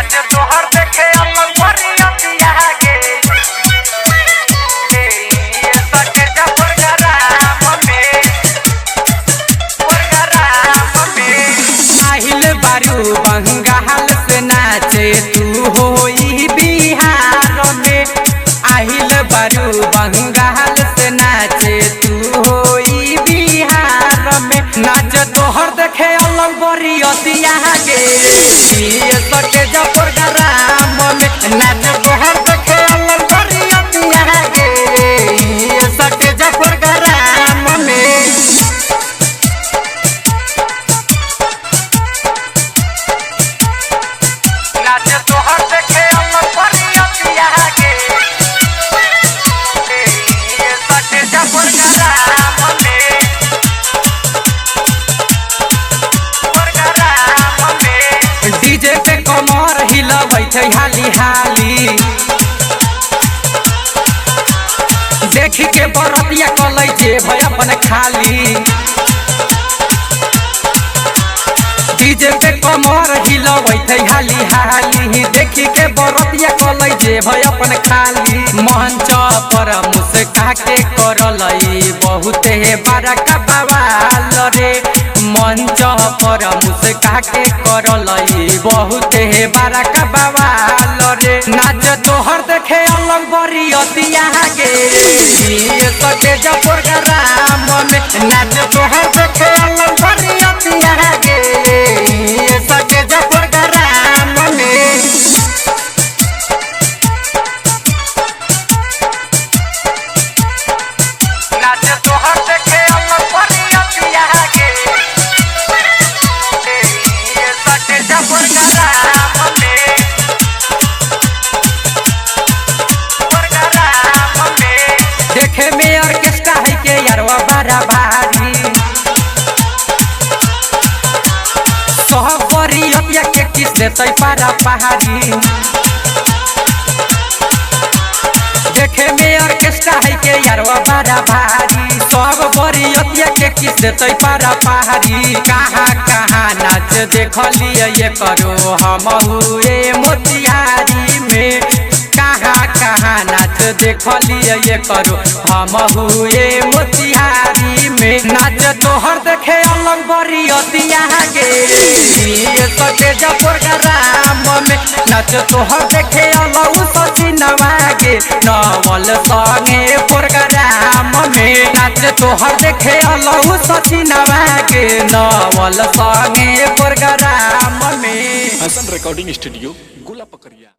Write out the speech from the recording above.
नाच तोहर देखे अलग बरियतिया गे ये सके जा प्रोग्राम में आहिल बारू बंगाल से नाचे तू होई बिहार में। आहिल बारू बंगाल से नाचे तू होई बिहार में। नाच तोहर देखे अलग बरियतिया गे ये सके जा प्रोग्राम में। नाच तोहर देखे अलग बरियतिया गे ये सके जा प्रोग्राम में। नाच तोहर देखे अलग बरियतिया गे ये सके जा प्रोग्राम में डीजे पे कमर हिलबै छै हाली हाली। देखी के बरतिया कलै जे भय अपन खाली। डीजे पे कमर हिलबै छै हाली हाली। देखी के बरतिया कलै जे भय अपन खाली। मंच पर मुस्का के करलै बहुते बड़का बवाल रे। मंच पर मुस्का के करलै बहुते बड़का बवाल रे। नाच तोहर देखे अलग बरियतिया गे ये सके जा प्रोग्राम में। नाच तोहर देखे अलग बरियतिया गे ये सके जा प्रोग्राम में। नाच तोहर देखे अलग बरियतिया गे ये सके जा प्रोग्राम में देखे में ऑर्केस्ट्रा है के यारवा बड़ा भारी। सब बरियतिया के किस देतै पारा पहाड़ी। देखे में ऑर्केस्ट्रा है के यारवा बड़ा भारी। सब बरियतिया के किस देतै पारा पहाड़ी। कहाँ कहाँ नाच देखलिए ये करो हम हुए मोतिहारी में। कहाँ कहाँ नाच देखलिए ये करो हम हुए मोतिहारी में। नाच तोहर देखे अलग बरियतिया गे ये सके जा प्रोग्राम में। नाच तोहर देखे अलग सचिनवा गे नवल संगे प्रोग्राम में। नाच तोहर देखे अलग सचिनवा गे नवल संगे प्रोग्राम में। हसन रिकॉर्डिंग स्टूडियो गोला पकड़िया।